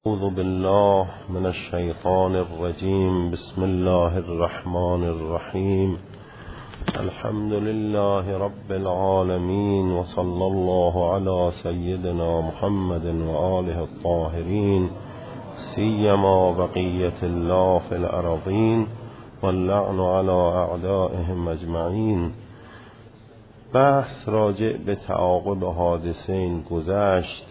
أعوذ بالله من الشيطان الرجيم. بسم الله الرحمن الرحيم. الحمد لله رب العالمين، وصلى الله على سيدنا محمد وآله الطاهرين، سيما بقية الله في الأرضين، واللعن على أعدائهم أجمعين. بحث راجع به تعاقب حادثین گذشت.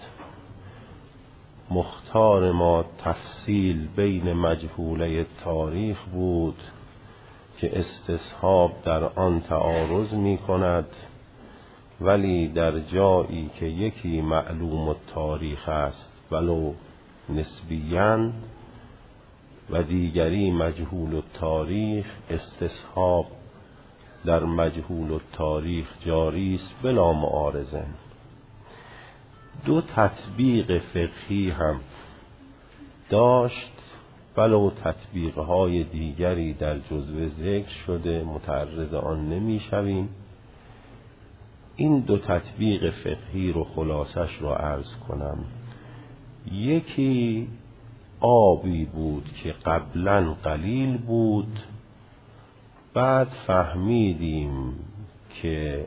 مختار ما تفصیل بین مجهوله تاریخ بود که استصحاب در آن تعارض می کند، ولی در جایی که یکی معلوم التاریخ است ولو نسبیاً و دیگری مجهول التاریخ، استصحاب در مجهول التاریخ جاری است بلا معارضه. دو تطبیق فقهی هم داشت، ولو تطبیقهای دیگری در جزوه ذکر شده، متعرض آن نمی شویم. این دو تطبیق فقهی رو خلاصش رو عرض کنم. یکی آبی بود که قبلا قلیل بود، بعد فهمیدیم که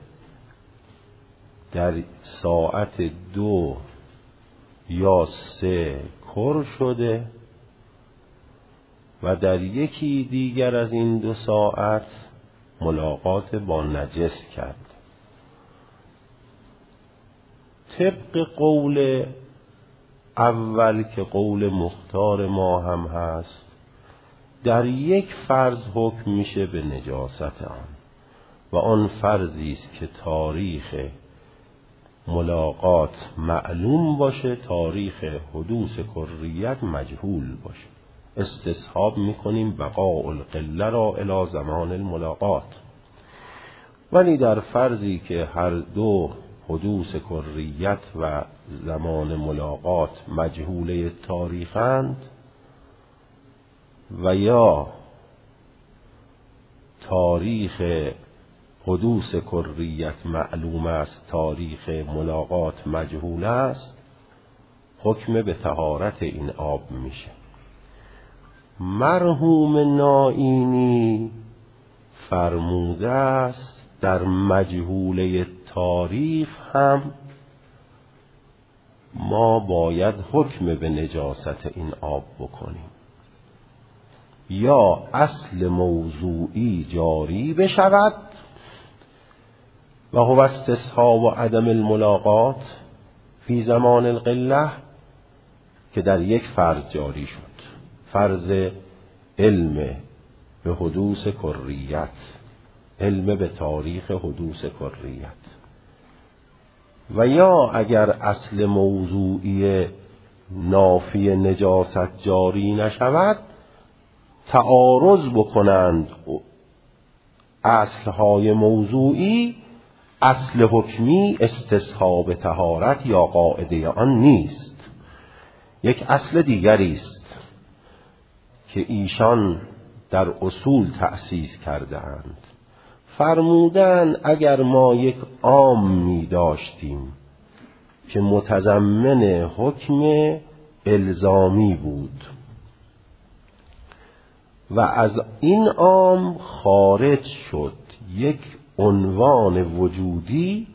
در ساعت 2 یا 3 کر شده و در یکی دیگر از این 2 ساعت ملاقات با نجس کرد. طبق قول اول که قول مختار ما هم هست، در یک فرض حکم میشه به نجاست آن، و آن فرضی است که تاریخ ملاقات معلوم باشه، تاریخ حدوث کریت مجهول باشه. استصحاب میکنیم بقاء القله را الی زمان الملاقات. ولی در فرضی که هر دو حدوث کریت و زمان ملاقات مجهوله تاریخند و یا تاریخ حدوث کریت معلوم است، تاریخ ملاقات مجهول است، حکم به طهارت این آب میشه. مرحوم نائینی فرموده است در مجهوله تاریخ هم ما باید حکم به نجاست این آب بکنیم، یا اصل موضوعی جاری بشود و هو استصحاب و عدم الملاقات فی زمان القله، که در یک فرض جاری شد، فرض علم به حدوث کریت، علم به تاریخ حدوث کریت. و یا اگر اصل موضوعی نافی نجاست جاری نشود، تعارض بکنند اصلهای موضوعی، اصل حکمی استصحاب طهارت یا قاعده آن نیست، یک اصل دیگری است که ایشان در اصول تأسیس کرده اند. فرمودن اگر ما یک عام می داشتیم که متضمن حکم الزامی بود و از این عام خارج شد یک عنوان وجودی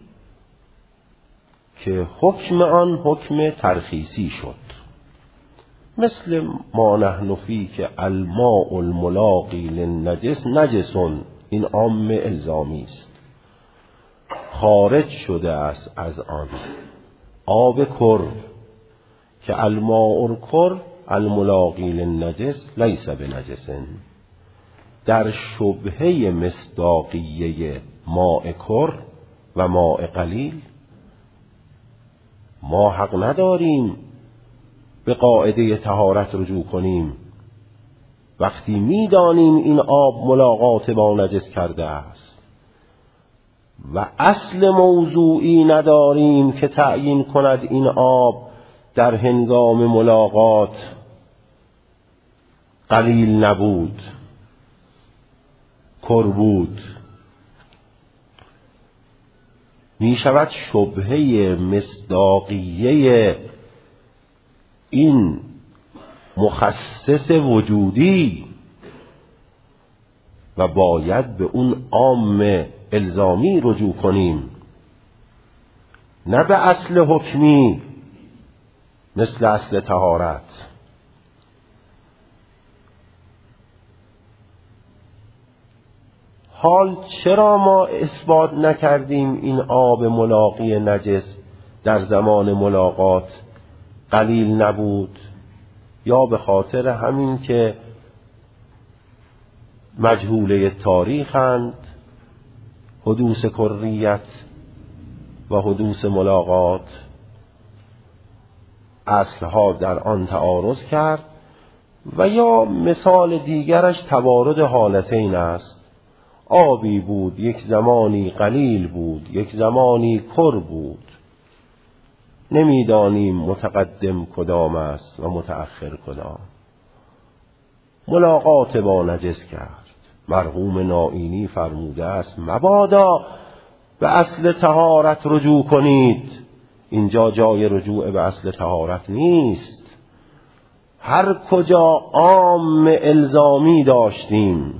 که حکم آن حکم ترخیصی شد، مثل ما نحن فی که الماء الملاقی للنجس نجسون، این عام الزامی است، خارج شده است از آن آب کر که الماء الکر الملاقی للنجس لیس بنجس. در شبهه مصداقیه ماء کر و ماء قلیل ما حق نداریم به قاعده طهارت رجوع کنیم وقتی میدانیم این آب ملاقات با نجس کرده است، و اصل موضوعی نداریم که تعیین کند این آب در هنگام ملاقات قلیل نبود، کر بود. می شود شبهه مصداقیه این مخصص وجودی و باید به اون عام الزامی رجوع کنیم، نه به اصل حکمی مثل اصل طهارت. حال چرا ما اثبات نکردیم این آب ملاقی نجس در زمان ملاقات قلیل نبود؟ یا به خاطر همین که مجهوله تاریخند، حدوث کریت و حدوث ملاقات اصلها در آن تعارض کرد، و یا مثال دیگرش توارد حالتین است. آبی بود، یک زمانی قلیل بود، یک زمانی کر بود، نمیدانیم متقدم کدام است و متأخر کدام. ملاقات با نجس کرد. مرحوم نائینی فرموده است مبادا به اصل طهارت رجوع کنید. اینجا جای رجوع به اصل طهارت نیست. هر کجا عام الزامی داشتیم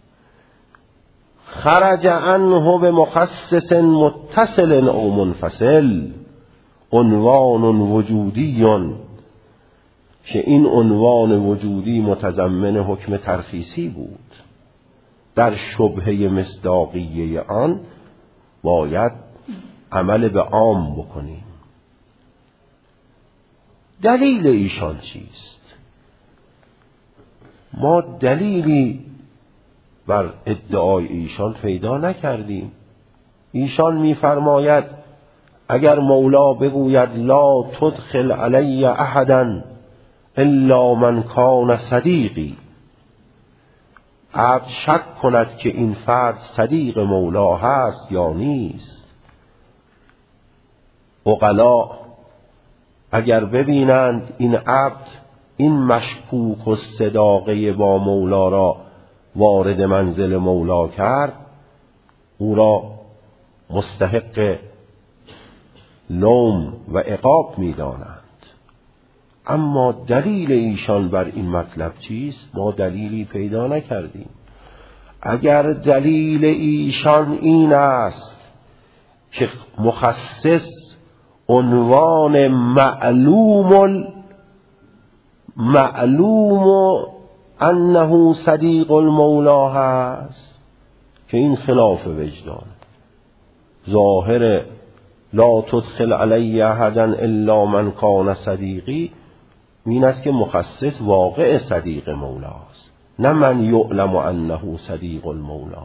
خرج عنه به مخصص متصل او منفصل، عنوان وجودی که این عنوان وجودی متضمن حکم ترخیصی بود. در شبهه مصداقیه آن باید عمل به عام بکنیم. دلیل ایشان چیست؟ ما دلیلی بر ادعای ایشان پیدا نکردیم. ایشان می‌فرماید اگر مولا بگوید لا تدخل علی احدا الا من کان صدیقی، عبد شک کند که این فرد صدیق مولا هست یا نیست. عقلا اگر ببینند این عبد این مشکوک و صداقه با مولا را وارد منزل مولا کرد، او را مستحق لوم و عقاب می دانند. اما دلیل ایشان بر این مطلب چیست؟ ما دلیلی پیدا نکردیم. اگر دلیل ایشان این است که مخصص عنوان معلوم انه صدیق المولا هست، که این خلاف وجدان. ظاهر لا تدخل علی احدا الا من کان صدیقی این است که مخصص واقع صدیق مولاست، نه من یعلم انه صدیق المولا.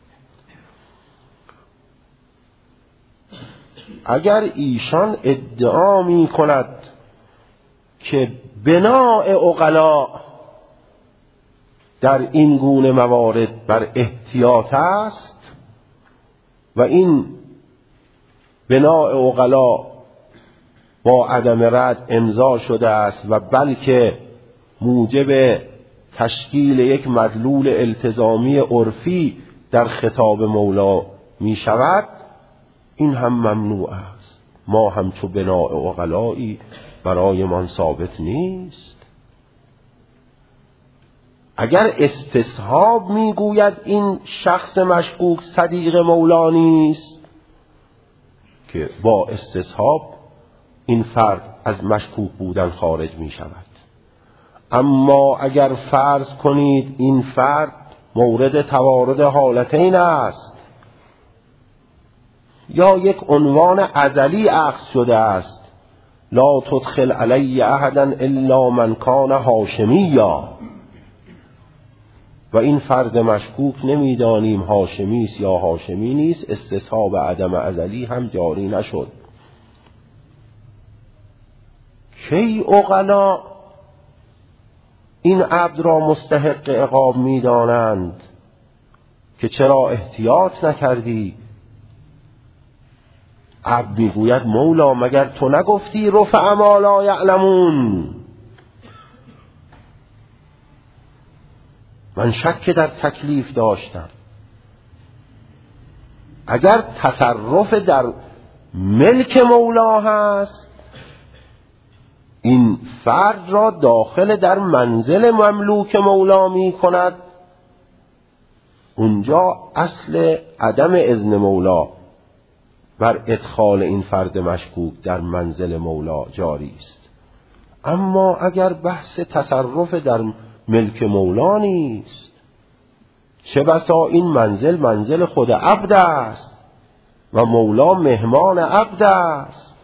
اگر ایشان ادعا می کند که بناء عقلا در این گونه موارد بر احتیاط است و این بناء عقلا با عدم رد امضا شده است و بلکه موجب تشکیل یک مدلول التزامی عرفی در خطاب مولا می شود، این هم ممنوع است. ما همچو بناء عقلایی برای من ثابت نیست. اگر استصحاب میگوید این شخص مشکوک صدیق مولا نیست، که با استصحاب این فرد از مشکوک بودن خارج می شود. اما اگر فرض کنید این فرد مورد توارد حالتین است یا یک عنوان ازلی اخذ شده است، لا تدخل علی احدا الا من کان هاشمیا، و این فرد مشکوک نمیدانیم هاشمی است یا هاشمی نیست، استصحاب عدم ازلی هم جاری نشد. کی عقلا این عبد را مستحق عقاب میدانند که چرا احتیاط نکردی؟ عبد میگوید مولا مگر تو نگفتی رفع ما لا یعلمون؟ من شک در تکلیف داشتم. اگر تصرف در ملک مولا هست، این فرد را داخل در منزل مملوک مولا می کند، اونجا اصل عدم اذن مولا بر ادخال این فرد مشکوک در منزل مولا جاری است. اما اگر بحث تصرف در ملک مولا نیست، چه بسا این منزل خود عبد است و مولا مهمان عبد است،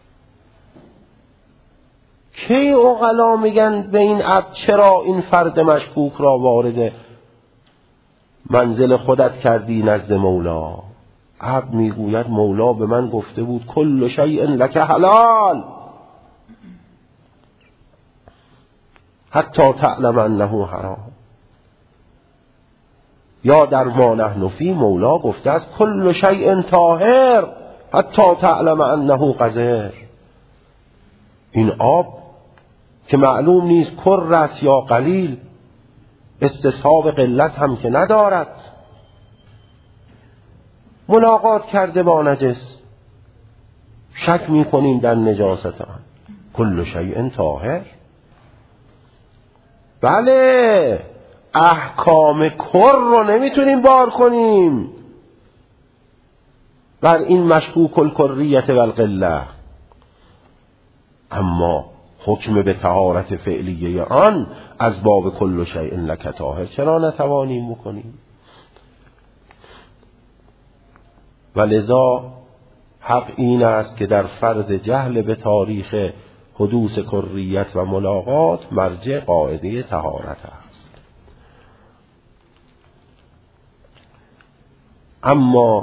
کی عقلا میگن به این عبد چرا این فرد مشکوک را وارد منزل خودت کردی نزد مولا؟ عبد میگوید مولا به من گفته بود کل شیء لک حلال حتی تعلم انه حرام. یا در ما نحن فی مولا گفته است کل شیء طاهر حتی تعلم انه قذر. این آب که معلوم نیست کر است یا قلیل، استصحاب قلت هم که ندارد، ملاقات کرده با نجس، شک میکنیم در نجاست آن. کل شیء طاهر، بله احکام کر رو نمیتونیم بار کنیم بر این مشکوک الکریت و القله، اما حکم به طهارت فعلیه آن از باب کل شیء لک طاهر چرا نتوانیم بکنیم؟ و لذا حق این است که در فرض جهل به تاریخ حدوث کریت و ملاقات مرجع قاعده طهارت است. اما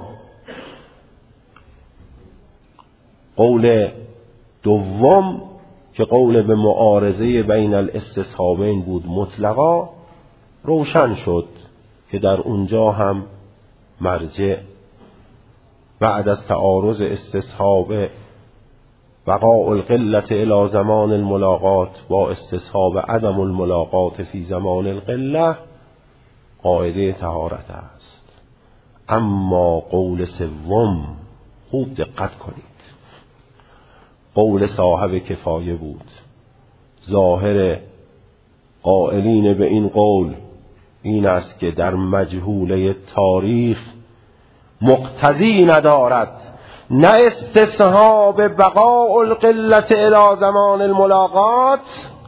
قول دوم که قول به معارضه بین الاستصحابین بود مطلقا، روشن شد که در اونجا هم مرجع بعد از تعارض استصحاب بقاء القلة الى زمان الملاقات با استصحاب عدم الملاقات فی زمان القلة قاعده طهارت است. اما قول سوم خوب دقت کنید، قول صاحب کفایه بود. ظاهر قائلین به این قول این است که در مجهوله تاریخ مقتضی ندارد نه استصحاب بقاء القلة الى زمان الملاقات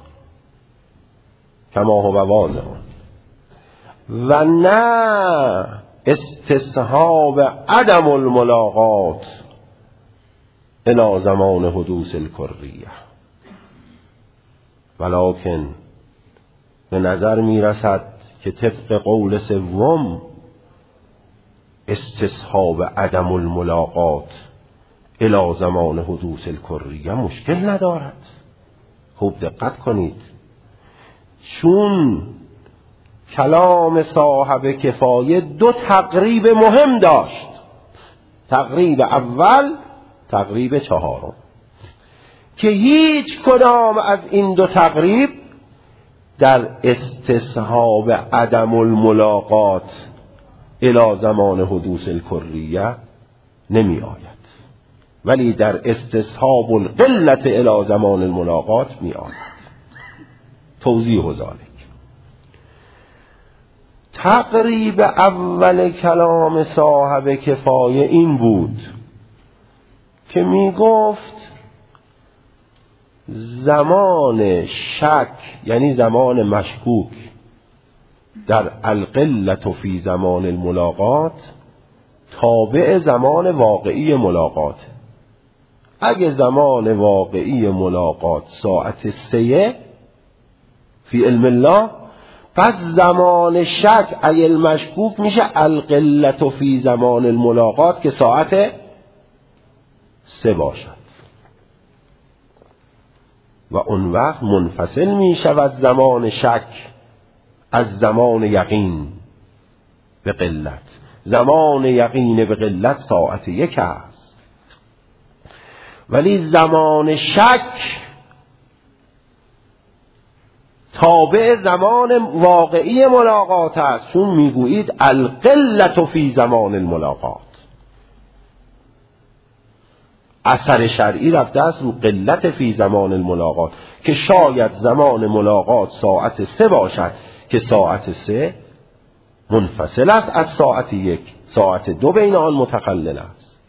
کما هو واضح و نه استصحاب عدم الملاقات الى زمان حدوث الکریه. ولکن به نظر می رسد که طبق قول سوم استصحاب عدم الملاقات الی زمان حدوث الکریه مشکل ندارد. خوب دقت کنید، چون کلام صاحب کفایه دو تقریب مهم داشت، تقریب اول، تقریب چهارم، که هیچ کدام از این دو تقریب در استصحاب عدم الملاقات الی زمان حدوث الکریه نمی آید، ولی در استصحاب القلة الی زمان الملاقات می آید. توضیح ذلک: تقریب اول کلام صاحب کفایه این بود که می گفت زمان شک یعنی زمان مشکوک در القلة فی زمان الملاقات تابع زمان واقعی ملاقات. اگه زمان واقعی ملاقات ساعت 3 فی علم الله، پس زمان شک ای المشکوک میشه القلة فی زمان الملاقات که ساعت 3 باشد و اون وقت منفصل می شود زمان شک از زمان یقین به قلت. زمان یقین به قلت ساعت 1 است، ولی زمان شک تابع زمان واقعی ملاقات است، چون میگویید القلة فی زمان الملاقات. اثر شرعی رفته است رو قلت فی زمان الملاقات، که شاید زمان ملاقات ساعت 3 باشد که ساعت 3 منفصل است از ساعت 1، ساعت 2 بین آن متخلل است.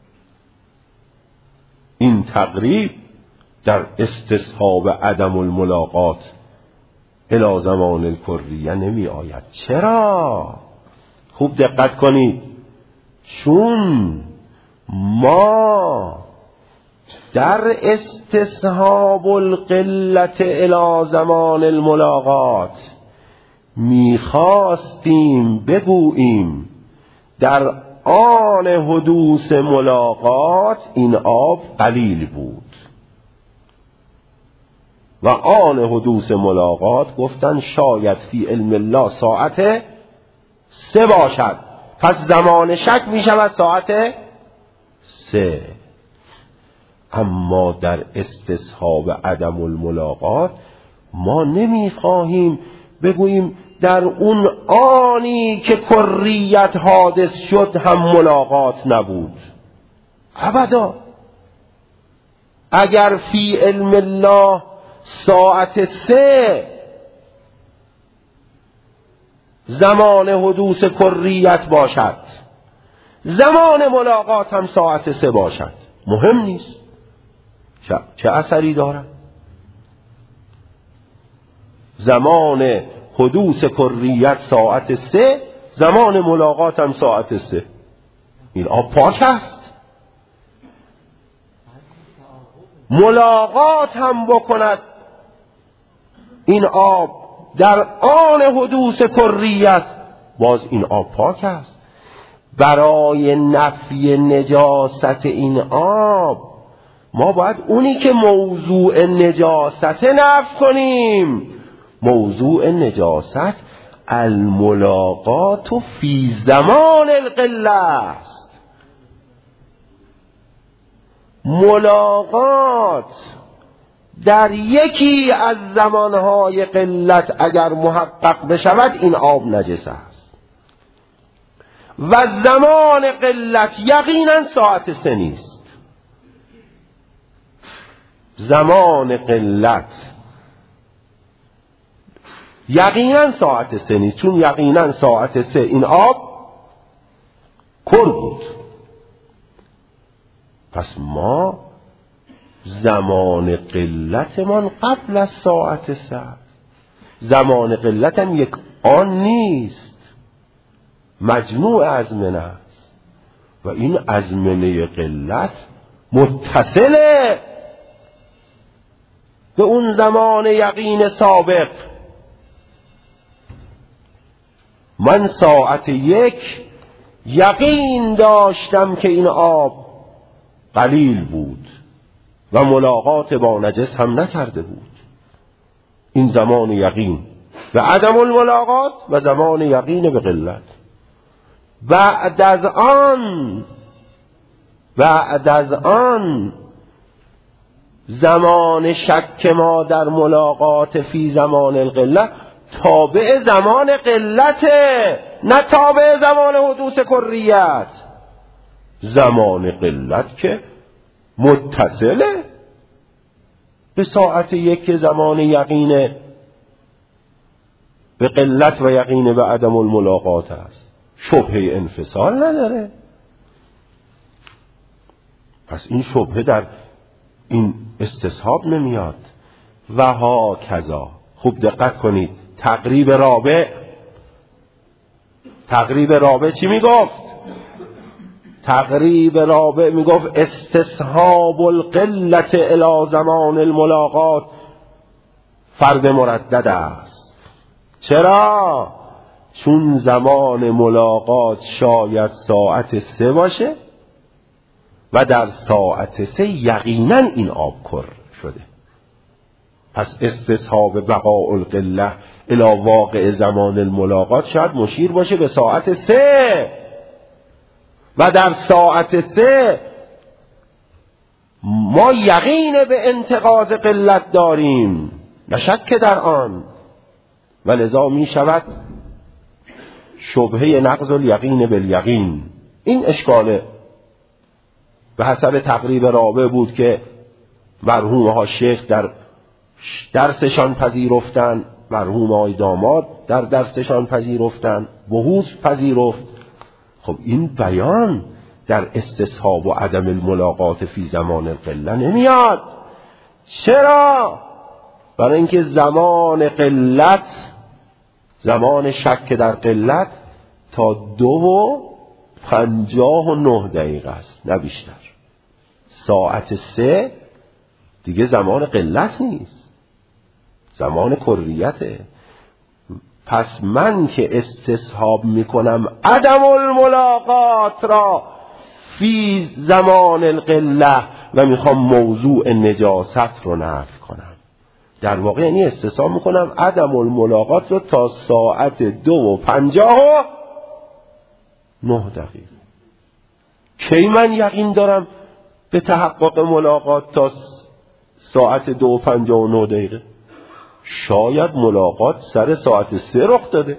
این تقریب در استصحاب عدم الملاقات الی زمان الکریه نمی آید. چرا؟ خوب دقت کنید، چون ما در استصحاب القلت الی زمان الملاقات میخواستیم بگوییم در آن حدوث ملاقات این آب قلیل بود و آن حدوث ملاقات گفتن شاید فی علم الله ساعت 3 باشد، پس زمان شک می شود ساعت 3. اما در استصحاب عدم الملاقات ما نمی خواهیم بگوییم در اون آنی که کریت حادث شد هم ملاقات نبود. ابدا. اگر فی علم الله ساعت 3 زمان حدوث کریت باشد، زمان ملاقات هم ساعت 3 باشد، مهم نیست. چه اثری دارد؟ زمان حدوث کریت ساعت 3، زمان ملاقات هم ساعت 3. این آب پاک است. ملاقات هم بکند این آب در آن حدوث کریت، باز این آب پاک است. برای نفی نجاست این آب ما باید اونی که موضوع نجاست نفی کنیم. موضوع نجاست الملاقات فی زمان القله است. ملاقات در یکی از زمانهای قلت اگر محقق بشود این آب نجس است و زمان قلت یقینا ساعت 3 نیست. زمان قلت یقینا ساعت 3 نیست، چون یقینا ساعت 3 این آب کر بود. پس ما زمان قلتمان قبل از ساعت 3. زمان قلت هم یک آن نیست، مجموع ازمنه است و این ازمنه قلت متصله به اون زمان یقین سابق. من ساعت 1 یقین داشتم که این آب قلیل بود و ملاقات با نجس هم نکرده بود. این زمان یقین و عدم الملاقات و زمان یقین به قلت. بعد از آن زمان شک ما در ملاقات فی زمان القله تابع زمان قلته، نه تابع زمان حدوث کریت. زمان قلت که متصله به ساعت 1 زمان یقین به قلت و یقین به عدم الملاقات است، شبهه انفصال نداره. پس این شبهه در این استصحاب نمیاد. و ها کذا. خوب دقت کنید، تقریب رابع چی میگفت؟ تقریب رابع میگفت استصحاب القلت الی زمان الملاقات فرد مردد است. چرا؟ چون زمان ملاقات شاید ساعت 3 باشه و در ساعت 3 یقینا این آب کر شده. پس استصحاب بقاء القله الی واقع زمان الملاقات شاید مشیر باشه به ساعت 3 و در ساعت 3 ما یقین به انتقاض قلت داریم، نه شک در آن، و لذا می شود شبهه نقض الیقین بالیقین. این اشکال به حسب تقریب رابع بود که مرحوم ها شیخ در درسشان پذیرفتن، مرحوم های داماد در درسشان پذیرفتن، بحوث پذیرفت. خب این بیان در استصحاب و عدم الملاقات فی زمان القله نمیاد. چرا؟ برای اینکه زمان قلت، زمان شک در قلت تا 2:59 است، نه بیشتر. ساعت 3 دیگه زمان قلت نیست، زمان کریته. پس من که استصحاب میکنم عدم الملاقات را فی زمان القله و میخوام موضوع نجاست رو نفی کنم، در واقع یعنی استصحاب میکنم عدم الملاقات رو تا ساعت 2:59. کی من یقین دارم به تحقق ملاقات تا ساعت 2:59؟ شاید ملاقات سر ساعت 3 رخ داده.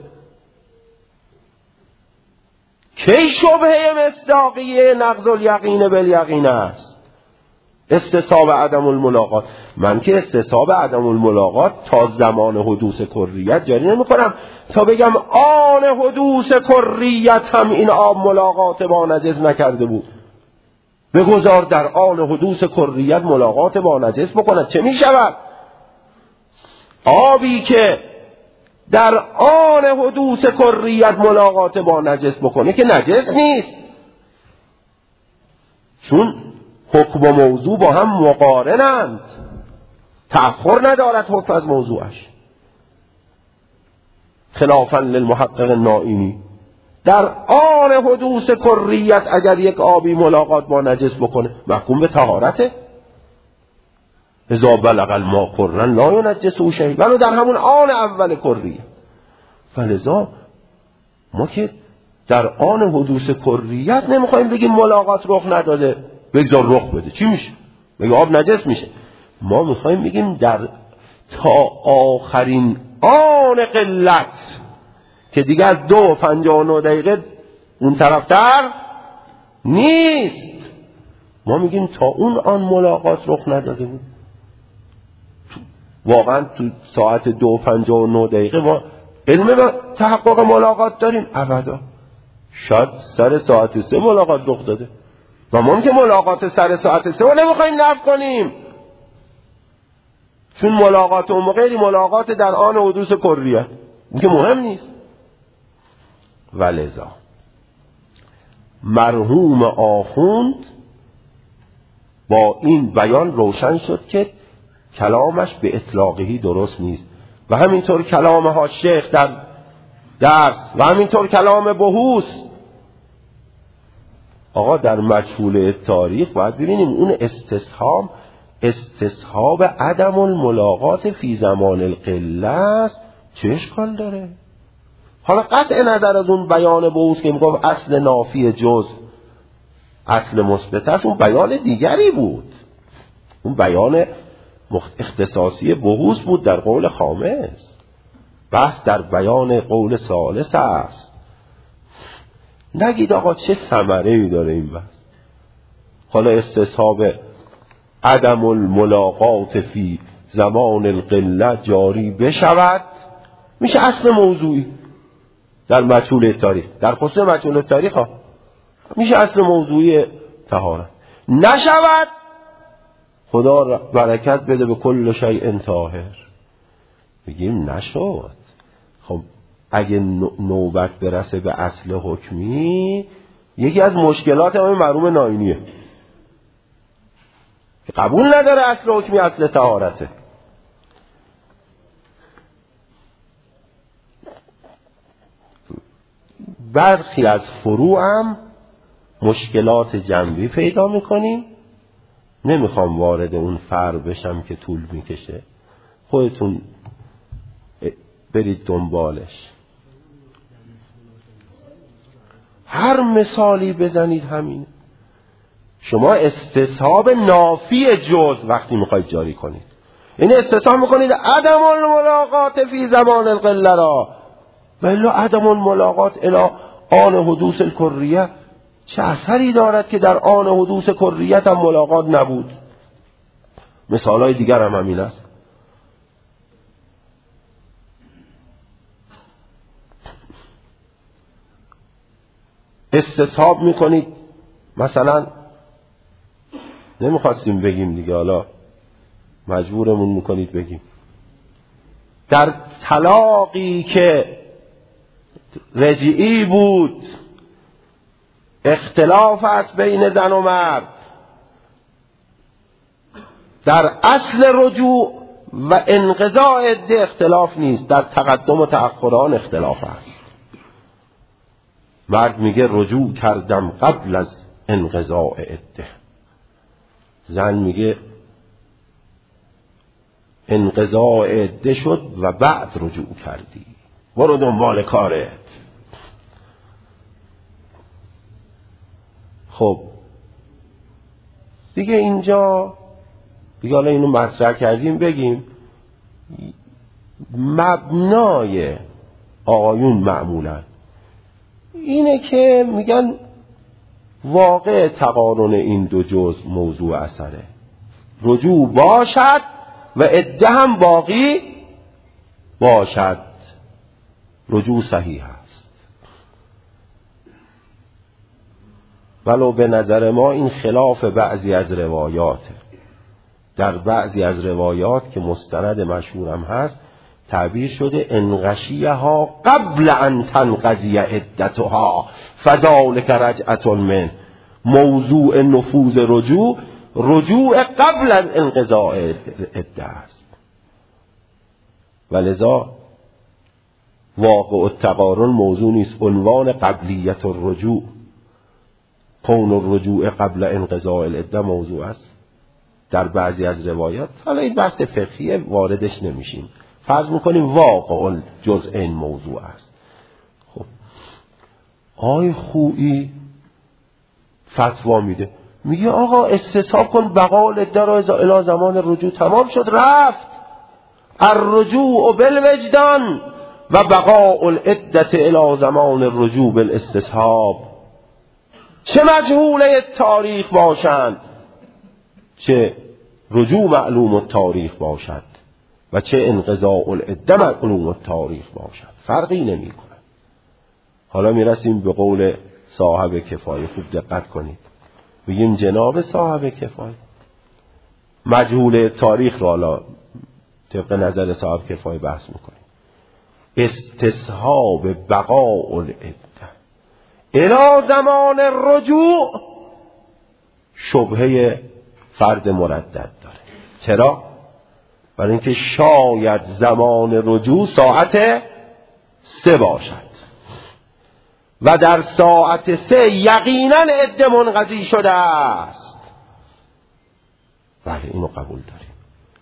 کی شبهه مصداقیه نقض الیقین بالیقین است؟ استصحاب عدم الملاقات. من که استصحاب عدم الملاقات تا زمان حدوث کریت جاری نمی کنم تا بگم آن حدوث کریت هم این آب ملاقات با نجس نکرده بود، بگذار در آن حدوث کریت ملاقات با نجس بکند. چه می شود؟ آبی که در آن حدوث کریت ملاقات با نجس بکنه که نجس نیست، چون حکم و موضوع با هم مقارنند، تأخر ندارد حکم از موضوعش، خلافاً للمحقق نائینی. در آن حدوث کریت اگر یک آبی ملاقات با نجس بکنه محکوم به طهارته، اذا بلغ الماء قرا لا ينجسه شیء، ولو در همون آن اول کریه. فلذا ما که در آن حدوث کریت نمیخوایم بگیم ملاقات رخ نداده بگذار رخ بده، چی میشه؟ بگه آب نجس میشه. ما میخوایم بگیم در تا آخرین آن قلت که دیگه از 2:59 اون طرفتر نیست، ما میگیم تا اون آن ملاقات رخ نداده بود. واقعا تو ساعت 2:59 ما علم تحقق ملاقات داریم؟ ابدا. شاید سر ساعت 3 ملاقات رخ داده و ما که ملاقات سر ساعت 3 رو نمیخوایم نفی کنیم، چون ملاقات اون موقعی ملاقات در آن حدوث کریت این که مهم نیست. ولذا مرحوم آخوند با این بیان روشن شد که کلامش به اطلاقی درست نیست و همینطور کلام ها شیخ در درس و همینطور کلام بحوث. آقا در مجهول تاریخ باید ببینیم اون استصحاب عدم الملاقات فی زمان القله است، چه اشکال داره؟ حالا قطع نظر از اون بیان بحوث که میگفت اصل نافی جز اصل مثبت است، اون بیان دیگری بود، اون بیان اختصاصی بحوث بود در قول خامس. بحث در بیان قول ثالث است. نگید آقا چه ثمره‌ای داره این بحث. حالا استصحاب عدم الملاقات فی زمان القله جاری بشود میشه اصل موضوعی در مجهول تاریخ، در خصوص مجهول تاریخ ها میشه اصل موضوعی طهارت. نشود خدا برکت بده به کل شیء طاهر، بگیم نشد. خب اگه نوبت برسه به اصل حکمی، یکی از مشکلات همین مرحوم نائینیه که قبول نداره اصل حکمی اصل طهارته. برخی از فروع هم مشکلات جنبی پیدا میکنیم، نمیخوام وارد اون فرع بشم که طول میکشه، خودتون برید دنبالش. هر مثالی بزنید همین. شما استصحاب نافی جز وقتی میخواید جاری کنید، این استصحاب میکنید عدم الملاقات فی زمان القله را، ولی عدم الملاقات الی آن حدوث الکریه چه اثری دارد که در آن حدوث کریت هم ملاقات نبود؟ مثالهای دیگر هم همین است. استصحاب میکنید، مثلا نمیخواستیم بگیم دیگه، حالا مجبورمون میکنید بگیم، در طلاقی که رجعی بود اختلاف است بین زن و مرد، در اصل رجوع و انقضاء عده اختلاف نیست، در تقدم و تأخر آن اختلاف است. مرد میگه رجوع کردم قبل از انقضاء عده، زن میگه انقضاء عده شد و بعد رجوع کردی، برو دنبال کارت. خب دیگه اینجا دیگه حالا اینو مطرح کردیم، بگیم مبنای آقایون معمولا اینه که میگن واقع تقارن این دو جزء موضوع اثره، رجوع باشد و عده هم باقی باشد، رجوع صحیح است. ولو به نظر ما این خلاف بعضی از روایاته. در بعضی از روایات که مستند مشهورم هست تعبیر شده انغشیها قبل ان تنقضی عدتها فذلک رجعة من. موضوع نفوذ رجوع قبل از انقضاء عده است، ولذا واقع التقارن موضوع نیست، عنوان قبلیت الرجوع، کون الرجوع قبل انقضاء العده موضوع است در بعضی از روایات. حالا این بحث فقهیه واردش نمیشیم، فرض میکنیم واقع جزء این موضوع است. خب آقای خویی فتوا میده، میگه آقا استصحاب کن بقاء العده را الی زمان رجوع، تمام شد رفت. الرجوع بالوجدان و بقاء العده الی زمان الرجوع بالاستصحاب. چه مجهوله تاریخ باشند، چه رجوع معلوم التاریخ باشد و چه انقضاء العده معلوم التاریخ باشد، فرقی نمی کنه. حالا میرسیم به قول صاحب کفایه، خوب دقت کنید. بگیم جناب صاحب کفایه مجهول تاریخ را حالا طبق نظر صاحب کفایه بحث میکنیم. استصحاب بقاء العده الی زمان الرجوع شبهه فرد مردد داره. چرا؟ برای اینکه شاید زمان رجوع ساعت 3 باشد و در ساعت 3 یقینا عده منقضی شده است. بله اینو قبول داریم.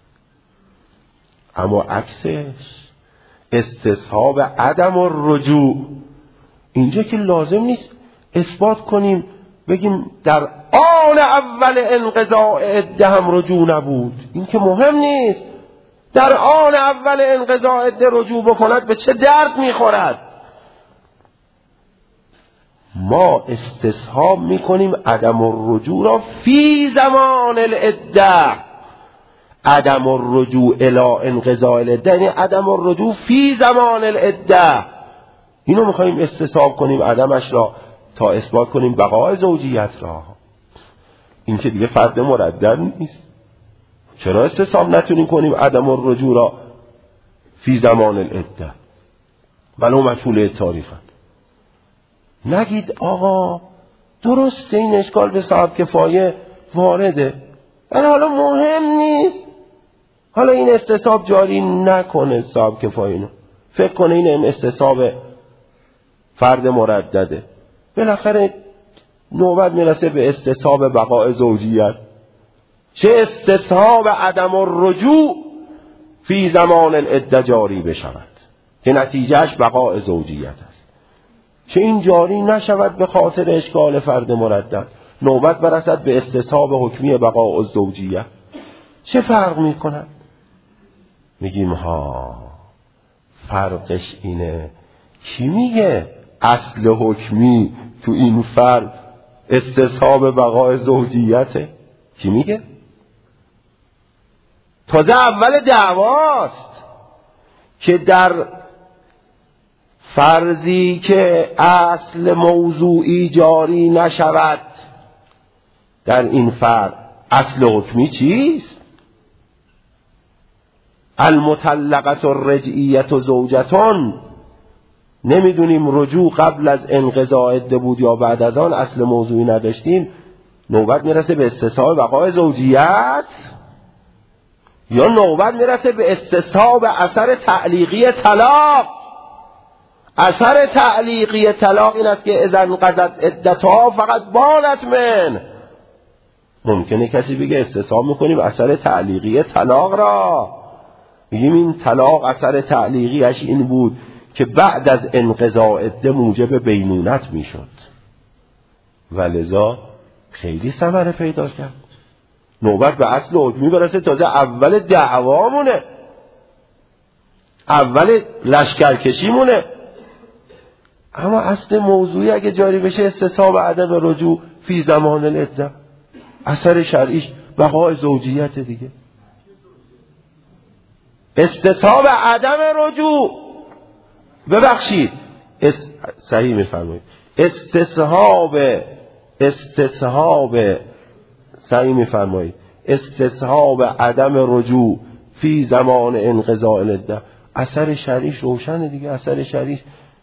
اما عکسش استصحاب عدم الرجوع، اینجا که لازم نیست اثبات کنیم بگیم در آن اول انقضاء عده هم رجوع نبود، این که مهم نیست. در آن اول انقضاء عده رجوع بکند به چه درد میخورد؟ ما استصحاب میکنیم عدم الرجوع را فی زمان العده. عدم الرجوع الی انقضاء العده یعنی عدم الرجوع فی زمان العده. اینو میخوایم استصحاب کنیم عدمش را تا اثبات کنیم بقای زوجیت را. این که دیگه فرد مردد نیست. چرا استصحاب نتونیم کنیم عدم الرجوع را فی زمان العده ولو مجهوله تاریخ؟ نگید آقا درسته این اشکال به صاحب کفایه وارده، ولی حالا مهم نیست، حالا این استصحاب جاری نکنه صاحب کفایه اینو، فکر کنه این استصحاب فرد مردده، بالاخره نوبت میرسه به استصحاب بقاء زوجیت. چه استصحاب عدم الرجوع فی زمان العده جاری بشود که نتیجهش بقاء زوجیت است، چه این جاری نشود به خاطر اشکال فرد مردد، نوبت برسد به استصحاب حکمی بقاء الزوجیه. چه فرق میکند؟ میگیم ها فرقش اینه. کی میگه اصل حکمی تو این فرق استصحاب بقای زوجیته. کی میگه؟ تازه اول دعواست که در فرضی که اصل موضوعی جاری نشود، در این فرض اصل حکمی چیست؟ المطلقه الرجعیه زوجتون. نمیدونیم رجوع قبل از انقضاء عده بود یا بعد از آن، اصل موضوعی نداشتیم، نوبت میرسه به استصحاب بقای زوجیت یا نوبت میرسه به استصحاب اثر تعلیقی طلاق. اثر تعلیقی طلاق این است که اذا انقضت عدتها فقط بانت من. ممکنه کسی بگه استصحاب میکنیم اثر تعلیقی طلاق را، میگیم این طلاق اثر تعلیقیش این بود که بعد از انقضاء عده موجب بینونت میشد و لذا خیلی ثمره پیدا کرد. نوبت به اصل حکمی برسه تازه اول دعوامونه، اول لشکرکشیمونه. اما اصل موضوعی اگه جاری بشه استصحاب عدم رجوع فی زمان العده، اثر شرعیش بقای زوجیت دیگه. استصحاب عدم رجوع، ببخشید صحیح میفرمایید، استصحاب عدم رجوع فی زمان انقضاء العده، اثر شرعیش روشنه دیگه، اثر شرعیش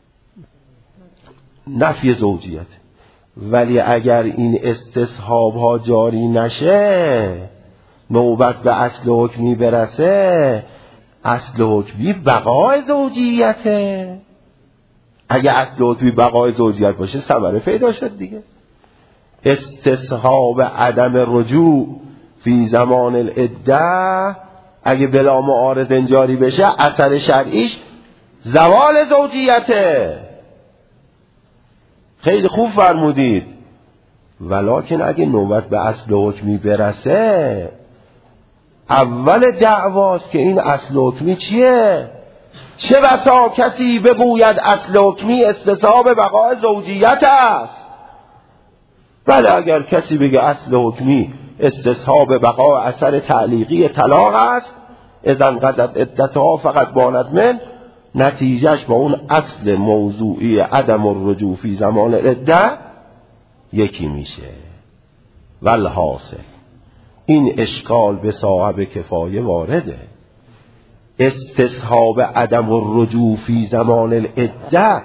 نفی زوجیت. ولی اگر این استصحاب ها جاری نشه، نوبت به اصل حکمی برسه، اصل حکمی بقای زوجیته. اگه اصل حکمی بقای زوجیت باشه ثمره پیدا شد دیگه. استصحاب عدم رجوع فی زمان العده اگه بلا معارض جاری بشه، اثر شرعیش زوال زوجیته. خیلی خوب فرمودید. ولکن اگه نوبت به اصل حکمی برسه، اول دعواست که این اصل حکمی چیه؟ چه بسا کسی بگوید اصل حکمی استصحاب بقای زوجیت است. بله، اگر کسی بگه اصل حکمی استصحاب بقای اثر تعلیقی طلاق است، اذا انقضت عدتها فقط بانت من، نتیجهش با اون اصل موضوعی عدم الرجوع فی زمان العده یکی میشه. والحاصل این اشکال به صاحب کفایه وارده. استصحاب عدم الرجوع فی زمان العده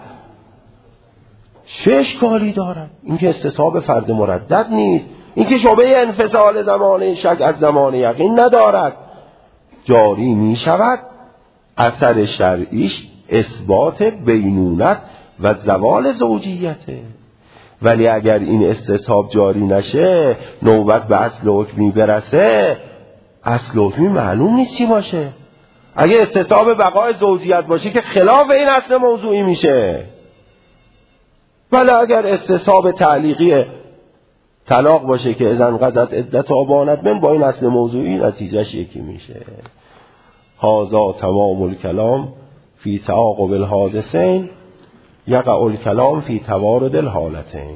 چه اشکالی دارد؟ اینکه استصحاب فرد مردد نیست، اینکه شبهه انفصال زمان شک از زمان یقین ندارد، جاری می شود. اثر شرعیش اثبات بینونت و زوال زوجیته. ولی اگر این استصحاب جاری نشه، نوبت به اصل حکمی برسه، اصل حکمی معلوم نیست چی باشه. اگه استصحاب بقای زوجیت باشه که خلاف این اصل موضوعی میشه. ولی اگر استصحاب تعلیقی طلاق باشه که اذا انقضت عدتها بانت من، با این اصل موضوعی نتیجهش یکی میشه. هذا تمام الکلام فی تعاقب الحادثین، یقع الکلام فی توارد الحالتین.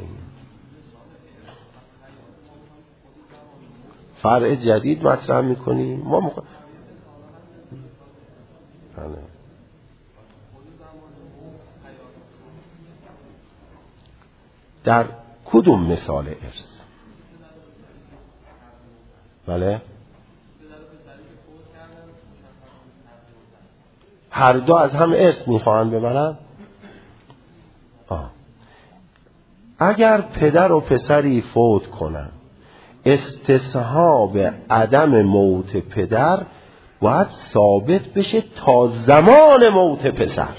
فرع جدید مطرح میکنیم ما در کدوم مثال ارث؟ بله، هر دو از هم ارث میخواهند ببرن. اگر پدر و پسری فوت کنن، استصحاب عدم موت پدر باید ثابت بشه تا زمان موت پسر.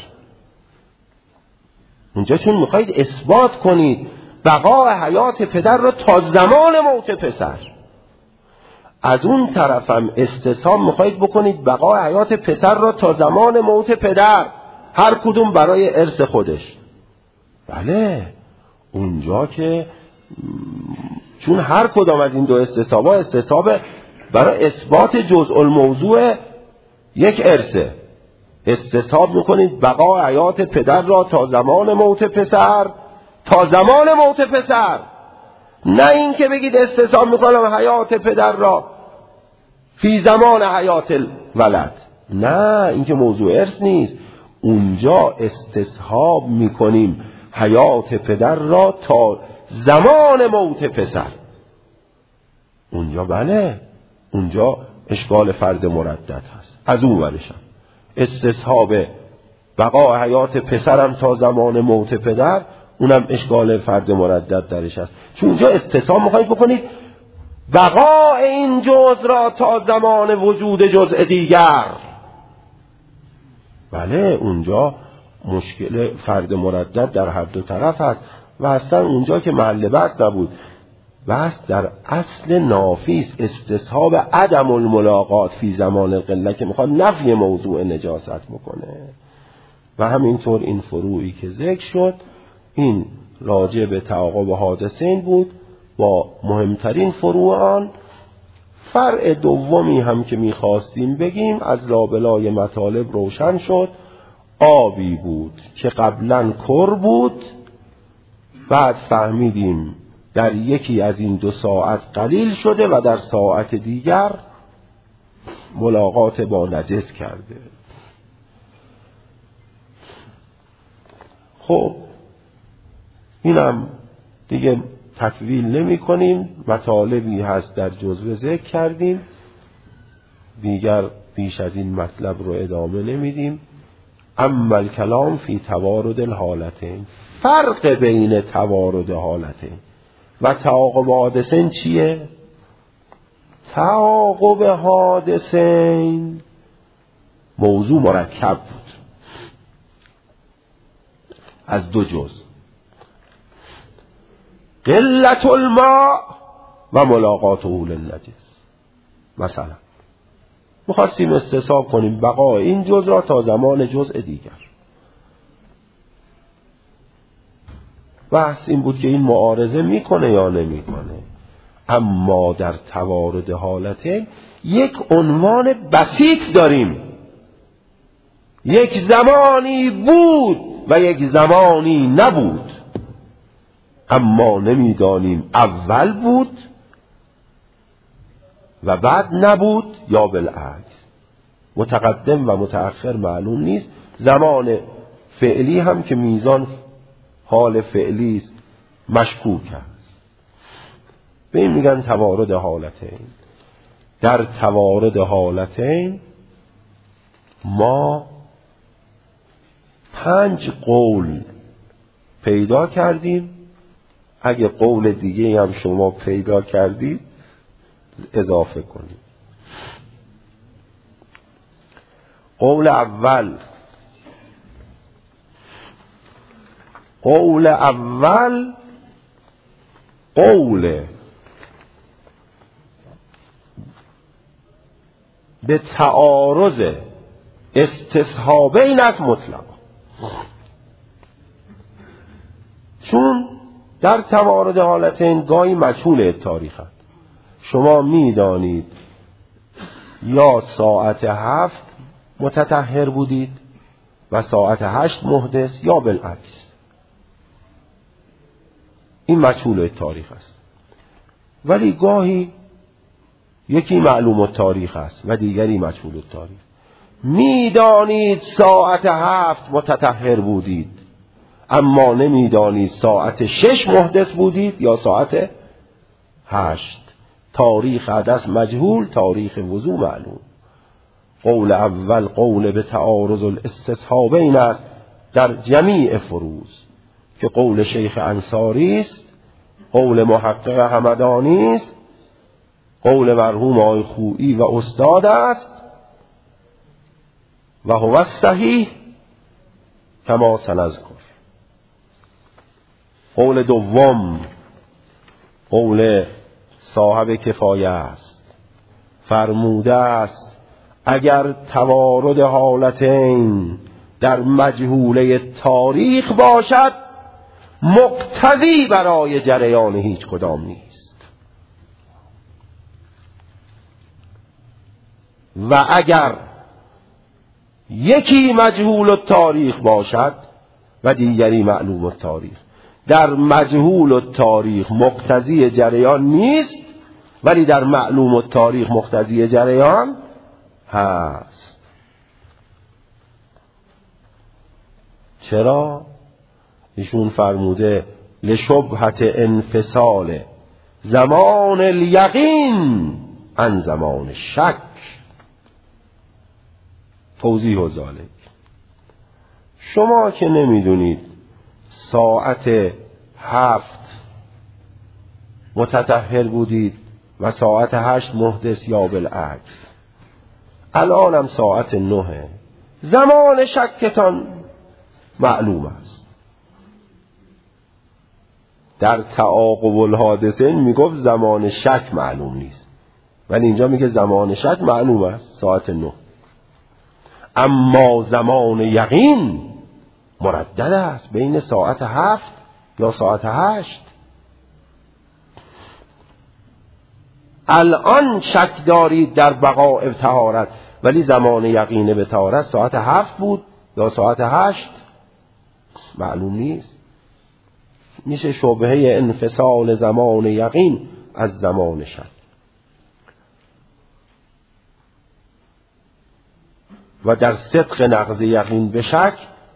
اونجا چون میخواید اثبات کنید بقای حیات پدر رو تا زمان موت پسر، از اون طرفم استصحاب میخواید بکنید بقای حیات پسر رو تا زمان موت پدر، هر کدوم برای ارث خودش. بله، اونجا که چون هر کدام از این دو استصحاب برای اثبات جزء الموضوع یک ارثه، استصحاب میکنید بقای حیات پدر را تا زمان موت پسر، تا زمان موت پسر. نه این که بگید استصحاب میکنم حیات پدر را فی زمان حیات الولد. نه، این که موضوع ارث نیست. اونجا استصحاب میکنیم حیات پدر را تا زمان موت پسر. اونجا بله، اونجا اشکال فرد مردد هست. از اون ورشم استصحاب بقا حیات پسرم تا زمان موت پدر، اونم اشکال فرد مردد درش هست. چون اونجا استصحاب میخواید بکنید بقا این جزء را تا زمان وجود جزء دیگر. بله، اونجا مشکل فرد مردد در هر دو طرف هست و اصلا اونجا که محل بحث نبود. بحث در اصل نافیس استصحاب عدم الملاقات فی زمان القله که میخواد نفی موضوع نجاست بکنه. و همینطور این فروعی که ذکر شد این راجع به تعاقب حادثین بود. با مهمترین فروع آن فرع دومی هم که میخواستیم بگیم از لابلای مطالب روشن شد. آبی بود که قبلا کر بود، بعد فهمیدیم در یکی از این 2 ساعت قلیل شده و در ساعت دیگر ملاقات با نجس کرده. خب اینم دیگه تطویل نمی کنیم، مطالبی هست در جزوه ذکر کردیم، دیگر بیش از این مطلب رو ادامه نمیدیم. اما الکلام فی توارد الحالتین، فرق بین توارد حالتین و تعاقب حادثین چیه؟ تعاقب حادثین موضوع مرکب بود از 2 جزء، قلت الماء و ملاقات اول النجس. مثلا میخواستیم استصحاب کنیم بقای این جزء را تا زمان جزء دیگر. بحث این بود که این معارضه میکنه یا نمیکنه. اما در توارد حالتین یک عنوان بسیط داریم، یک زمانی بود و یک زمانی نبود، اما نمیدانیم اول بود و بعد نبود یا بالعکس. متقدم و متأخر معلوم نیست. زمان فعلی هم که میزان حال فعلی است مشکوک است. به این میگن توارد حالتین. در توارد حالتین ما 5 قول پیدا کردیم. اگه قول دیگه هم شما پیدا کردید اضافه کنید. قول اول قول به تعارض استصحابین از مطلق. چون در توارد حالتین گاهی مجهول تاریخ هست. شما میدانید یا ساعت 7 متطهر بودید و ساعت 8 محدث یا بالعکس. این مجهول تاریخ است. ولی گاهی یکی معلوم التاریخ است و دیگری مجهول التاریخ. میدانید ساعت 7 متطهر بودید اما نمیدانید ساعت 6 محدث بودید یا ساعت 8. تاریخ حدث مجهول، تاریخ وضوء معلوم. قول اول قول به تعارض الاستصحابین است در جمیع فروض که قول شیخ انصاری است، قول محقق همدانی است، قول مرحوم آقای خویی و استاد است و هو الصحیح کما سنذکر. قول دوم قول صاحب کفایه است، فرموده است اگر توارد حالتین در مجهوله تاریخ باشد مقتضی برای جریان هیچ کدام نیست و اگر یکی مجهول التاریخ باشد و دیگری معلوم التاریخ، در مجهول التاریخ مقتضی جریان نیست، ولی در معلوم التاریخ مقتضی جریان هست. چرا؟ ایشون فرموده لشبهت انفصال زمان الیقین عن زمان شک. توضیح و ذالک، شما که نمیدونید ساعت 7 متطهر بودید و ساعت 8 محدث یا بالعکس، الانم ساعت 9، زمان شکتان معلوم است. در تعاقب الحادثین میگفت زمان شک معلوم نیست، ولی اینجا میگه زمان شک معلوم است، ساعت 9. اما زمان یقین مردد است، بین ساعت 7 یا ساعت 8. الان شک دارید در بقاء طهارت، ولی زمان یقین به طهارت ساعت 7 بود یا ساعت 8 معلوم نیست. میشه شبهه انفصال زمان یقین از زمان شک. و در صدق نقض یقین به شک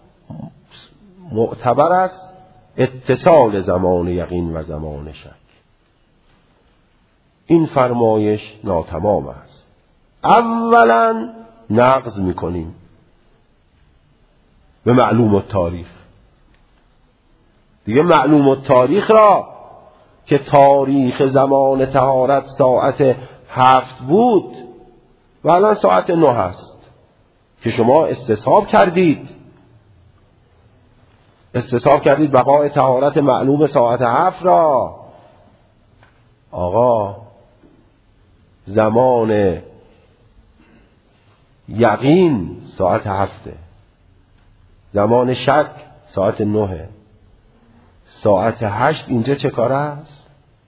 معتبر است اتصال زمان یقین و زمان شک. این فرمایش ناتمام است. اولا نقض میکنیم به معلوم التاریخ. دیگه معلوم التاریخ را که تاریخ زمان طهارت ساعت 7 بود و الان ساعت 9 است که شما استصحاب کردید بقاء طهارت معلوم ساعت 7 را. آقا زمان یقین ساعت 7، زمان شک ساعت 9، ساعت 8 اینجا چه کار است؟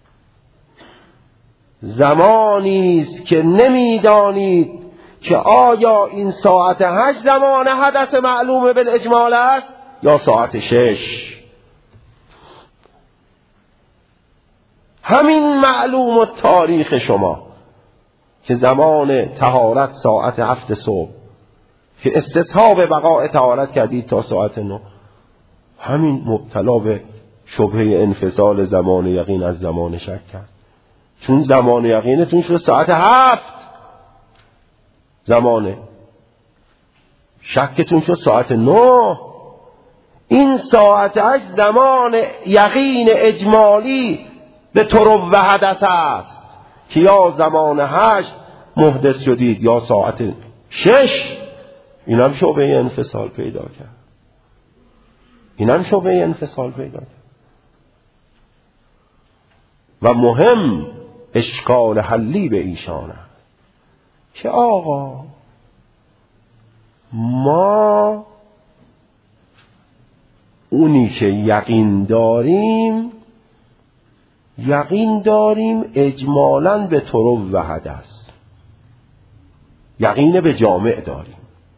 زمانی است که نمیدانید که آیا این ساعت 8 زمان حدث معلوم بالاجمال است یا ساعت 6. همین معلوم التاریخ شما که زمان طهارت ساعت 7 صبح که استصحاب بقاء طهارت کردید تا ساعت 9، همین مبتلا به شبهه انفصال زمان یقین از زمان شک کرد. چون زمان یقینتون شد ساعت 7، زمان شکتون شد ساعت 9. این ساعت 8 زمان یقین اجمالی به طرق و حدث است که یا زمان 8 محدث شدید یا ساعت 6. این هم شبهه انفصال پیدا کرد. و مهم اشکال حلی به ایشان است که آقا ما اونی که یقین داریم اجمالاً به طرق و حدث، یقین به جامع داریم.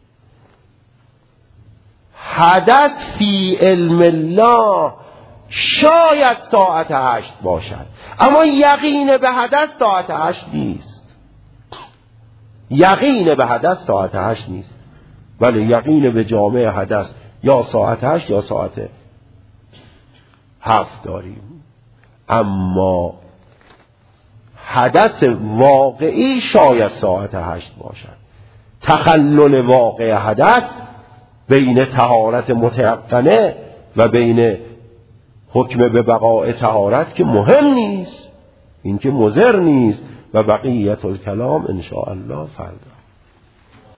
حدث فی علم الله شاید ساعت 8 باشد، اما یقین به حدث ساعت 8 نیست. ولی یقین به جامع حدث یا ساعت 8 یا ساعت 7 داریم. اما حدث واقعی شاید ساعت 8 باشد. تخلل واقع حدث بین طهارت متيقنه و بین حکم به بقاء طهارت که مهم نیست، این که مضر نیست. و بقیت الکلام ان شاء الله فردا.